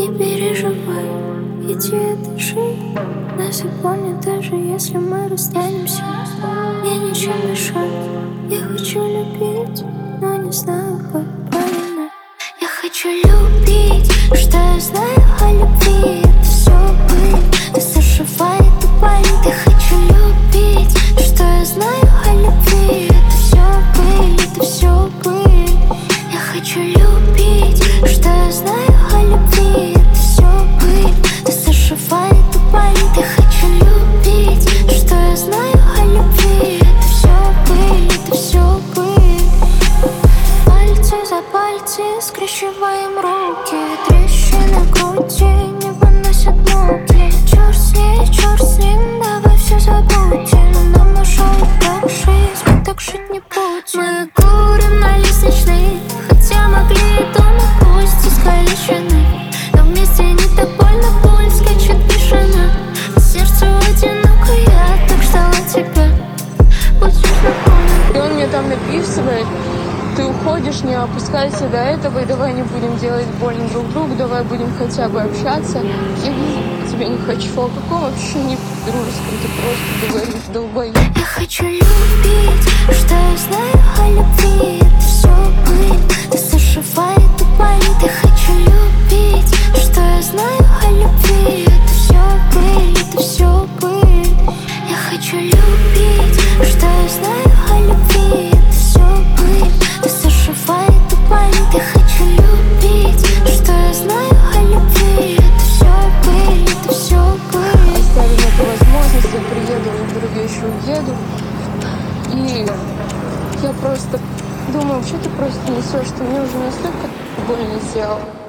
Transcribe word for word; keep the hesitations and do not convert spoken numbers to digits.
Не переживай, иди и дыши. Нас и помнят, даже если мы расстанемся. Мне ничем мешать, я хочу любить, но не знаю, как правильно. Я хочу любить, что я знаю о любви. Это все быль, ты зашивает тупая. Я хочу любить, что я знаю о любви. Это все быль, это все быль. Я хочу любить, что я знаю о любви. Это все быль, ты зашивает тупая. Я хочу любить, что я знаю о любви. Это все быль, это все быль. Пальцы за пальцы скрещиваем руки. Трещины в груди не выносят муки. Черт с ней, черт с ним, давай все забудем. Нам нашел так жизнь, мы так жить не будем. Мы курим на лестничной, хотя могли и дома, пусть искалечены. Но вместе не так больно, пульс скачет бешено. Сердце одиноко, я так ждала тебя. Будешь напомнить. И он мне там написывает: ты уходишь, не опускайся до этого, и давай не будем делать больно друг другу, давай будем хотя бы общаться. Я видеть тебя не хочу. О каком вообще не дружеском ты просто говоришь, долбоеб. Я хочу любить, что я знаю о любви. Это все быль, ты зашивает тупая. Я хочу любить, что я знаю о любви. Это все быль, это все быль. Я хочу любить, что я знаю о любви. Это все быль, ты зашивает тупая. Я хочу любить, что я знаю о любви. Это все быль, это все быль. Оставим эту возможность, я приеду, в другие еще уеду. И я просто думаю, что ты просто несешь, что мне уже настолько больно сделал.